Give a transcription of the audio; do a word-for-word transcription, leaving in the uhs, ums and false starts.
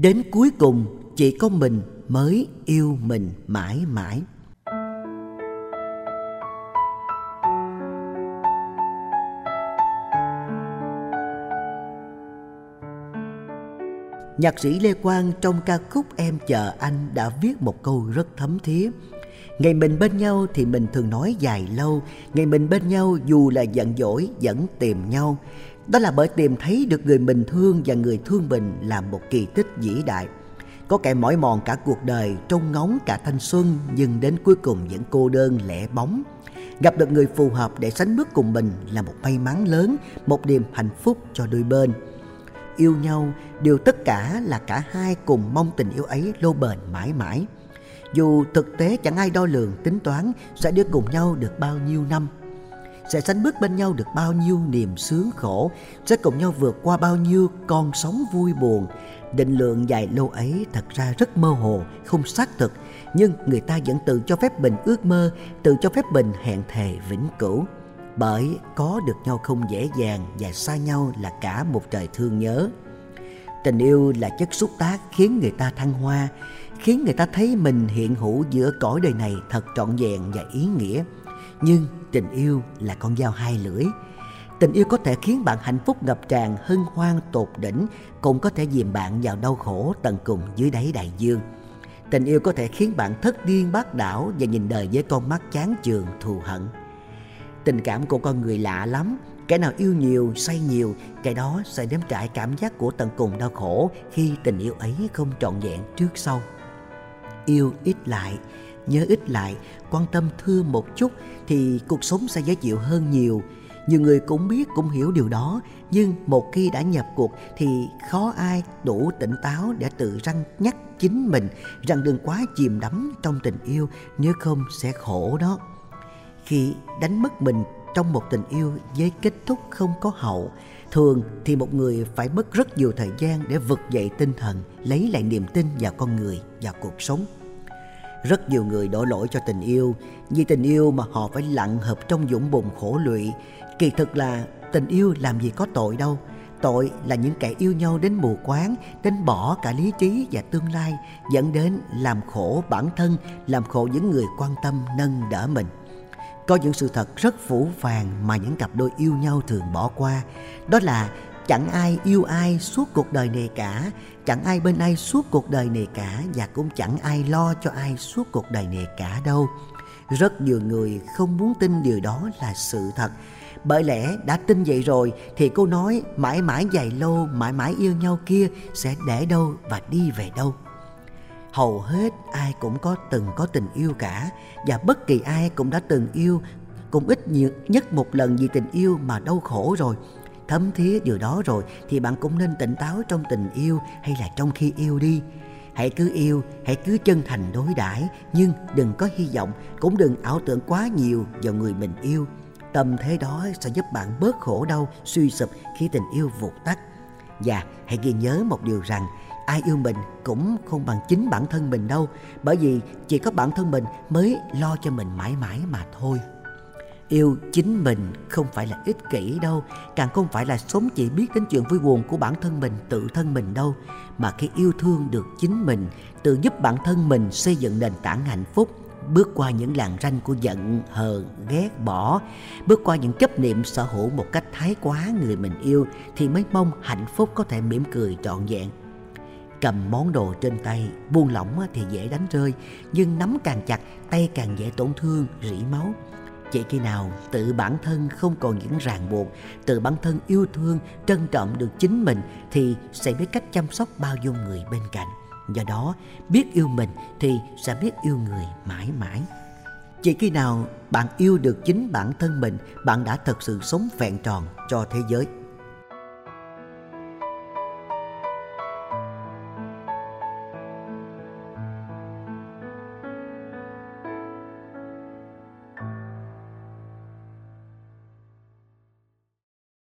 Đến cuối cùng chỉ có mình mới yêu mình mãi mãi. Nhạc sĩ Lê Quang trong ca khúc Em Chờ Anh đã viết một câu rất thấm thía. Ngày mình bên nhau thì mình thường nói dài lâu, ngày mình bên nhau dù là giận dỗi vẫn tìm nhau. Đó là bởi tìm thấy được người mình thương và người thương mình là một kỳ tích vĩ đại. Có kẻ mỏi mòn cả cuộc đời, trông ngóng cả thanh xuân, nhưng đến cuối cùng vẫn cô đơn lẻ bóng. Gặp được người phù hợp để sánh bước cùng mình là một may mắn lớn, một niềm hạnh phúc cho đôi bên. Yêu nhau, điều tất cả là cả hai cùng mong tình yêu ấy lâu bền mãi mãi. Dù thực tế chẳng ai đo lường tính toán sẽ đi cùng nhau được bao nhiêu năm, sẽ sánh bước bên nhau được bao nhiêu niềm sướng khổ, sẽ cùng nhau vượt qua bao nhiêu con sóng vui buồn. Định lượng dài lâu ấy thật ra rất mơ hồ, không xác thực, nhưng người ta vẫn tự cho phép mình ước mơ, tự cho phép mình hẹn thề vĩnh cửu. Bởi có được nhau không dễ dàng và xa nhau là cả một trời thương nhớ. Tình yêu là chất xúc tác khiến người ta thăng hoa, khiến người ta thấy mình hiện hữu giữa cõi đời này thật trọn vẹn và ý nghĩa. Nhưng tình yêu là con dao hai lưỡi. Tình yêu có thể khiến bạn hạnh phúc ngập tràn, hân hoan tột đỉnh, cũng có thể dìm bạn vào đau khổ tận cùng dưới đáy đại dương. Tình yêu có thể khiến bạn thất điên bát đảo và nhìn đời với con mắt chán chường thù hận. Tình cảm của con người lạ lắm. Kẻ nào yêu nhiều, say nhiều, kẻ đó sẽ nếm trải cảm giác của tận cùng đau khổ khi tình yêu ấy không trọn vẹn trước sau. Yêu ít lại, nhớ ít lại, quan tâm thương một chút thì cuộc sống sẽ dễ chịu hơn nhiều. Nhiều người cũng biết, cũng hiểu điều đó, nhưng một khi đã nhập cuộc thì khó ai đủ tỉnh táo để tự răn nhắc chính mình rằng đừng quá chìm đắm trong tình yêu, nếu không sẽ khổ đó. Khi đánh mất mình trong một tình yêu với kết thúc không có hậu, thường thì một người phải mất rất nhiều thời gian để vực dậy tinh thần, lấy lại niềm tin vào con người, vào cuộc sống. Rất nhiều người đổ lỗi cho tình yêu, vì tình yêu mà họ phải lặn hợp trong vũng bùn khổ lụy. Kỳ thực là tình yêu làm gì có tội đâu. Tội là những kẻ yêu nhau đến mù quáng, đến bỏ cả lý trí và tương lai, dẫn đến làm khổ bản thân, làm khổ những người quan tâm nâng đỡ mình. Có những sự thật rất phũ phàng mà những cặp đôi yêu nhau thường bỏ qua. Đó là chẳng ai yêu ai suốt cuộc đời này cả, chẳng ai bên ai suốt cuộc đời này cả, và cũng chẳng ai lo cho ai suốt cuộc đời này cả đâu. Rất nhiều người không muốn tin điều đó là sự thật. Bởi lẽ đã tin vậy rồi thì câu nói mãi mãi dài lâu, mãi mãi yêu nhau kia sẽ để đâu và đi về đâu. Hầu hết ai cũng có từng có tình yêu cả, và bất kỳ ai cũng đã từng yêu, cũng ít nhiều nhất một lần vì tình yêu mà đau khổ rồi. Thấm thía điều đó rồi thì bạn cũng nên tỉnh táo trong tình yêu hay là trong khi yêu đi. Hãy cứ yêu, hãy cứ chân thành đối đãi, nhưng đừng có hy vọng, cũng đừng ảo tưởng quá nhiều vào người mình yêu. Tâm thế đó sẽ giúp bạn bớt khổ đau, suy sụp khi tình yêu vụt tắt. Và hãy ghi nhớ một điều rằng ai yêu mình cũng không bằng chính bản thân mình đâu, bởi vì chỉ có bản thân mình mới lo cho mình mãi mãi mà thôi. Yêu chính mình không phải là ích kỷ đâu, càng không phải là sống chỉ biết đến chuyện vui buồn của bản thân mình, tự thân mình đâu. Mà khi yêu thương được chính mình, tự giúp bản thân mình xây dựng nền tảng hạnh phúc, bước qua những làn ranh của giận, hờn, ghét, bỏ, bước qua những chấp niệm sở hữu một cách thái quá người mình yêu, thì mới mong hạnh phúc có thể mỉm cười trọn vẹn. Cầm món đồ trên tay, buông lỏng thì dễ đánh rơi, nhưng nắm càng chặt, tay càng dễ tổn thương, rỉ máu. Chỉ khi nào tự bản thân không còn những ràng buộc, tự bản thân yêu thương, trân trọng được chính mình thì sẽ biết cách chăm sóc bao dung người bên cạnh. Do đó, biết yêu mình thì sẽ biết yêu người mãi mãi. Chỉ khi nào bạn yêu được chính bản thân mình, bạn đã thật sự sống vẹn tròn cho thế giới.